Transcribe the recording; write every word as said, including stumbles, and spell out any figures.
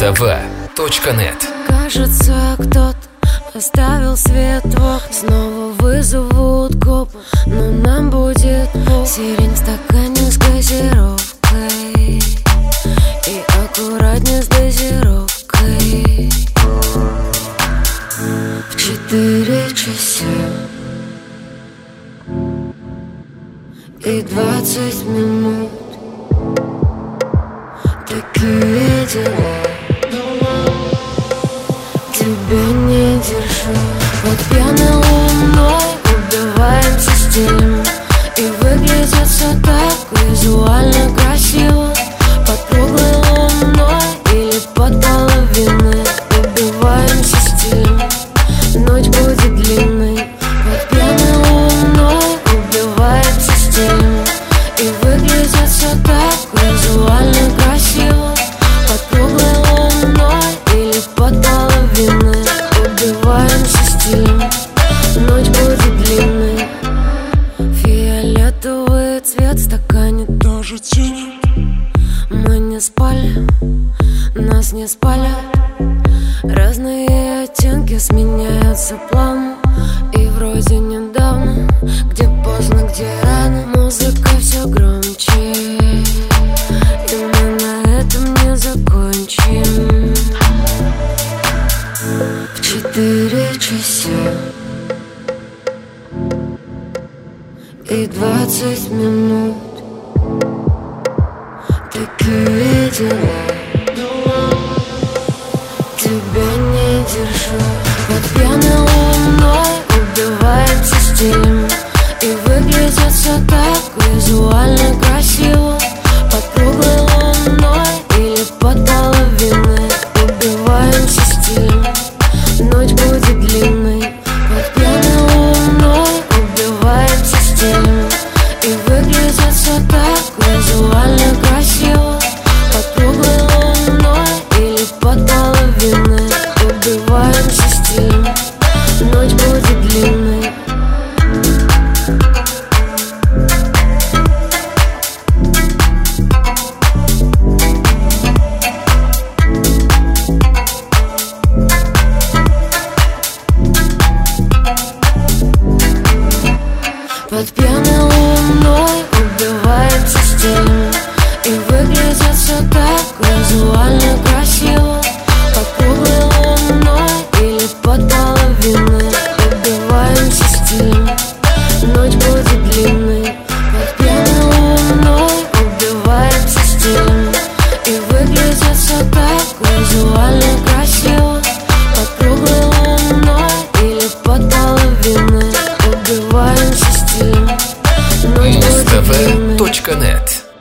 Муз-ТВ точка нет. Кажется, кто-то оставил свет в окне. Снова вызовут коп, но нам будет пол. Сирень в стакане с газировкой и аккуратнее с дозировкой. В четыре часа и двадцать минут. Такие дела, тебя не держу. Под пьяной луной убиваемся стилем, и выглядит все так визуально красиво. Под круглой луной или под половиной убиваемся стилем, ночь будет длинной. Под пьяной луной убиваемся стилем, и выглядит все так визуально красиво. Под круглой луной или под половиной убиваемся стилем, ночь будет длинной. Фиолетовый цвет в стакане тоже тени. Мы не спали, нас не спалят. Разные оттенки сменяются плавно, и вроде недавно, где поздно, где рано. Музыка все громче, и мы на этом не закончим. В четыре часа и двадцать минут. Такие дела, тебя не держу. Под пьяной луной убиваемся стилем, и выглядит все так визуально красиво. Под круглой луной или под половиной убиваемся стилем, ночь будет длинной. Под пьяной луной убиваемся стилем, и выглядит все так визуально красиво. Под круглой луной или под половиной убиваемся стилем, ночь будет длинной. Под пьяной луной убиваемся стилем, и выглядит все так визуально красиво. Под круглой луной или под половиной убиваемся стилем, ночь будет длинной. Под пьяной луной убиваемся стилем, и выглядит все так визуально красиво. Под круглой луной или под половиной убиваемся стилем, ночь будет длинной. Муз-ТВ точка нет.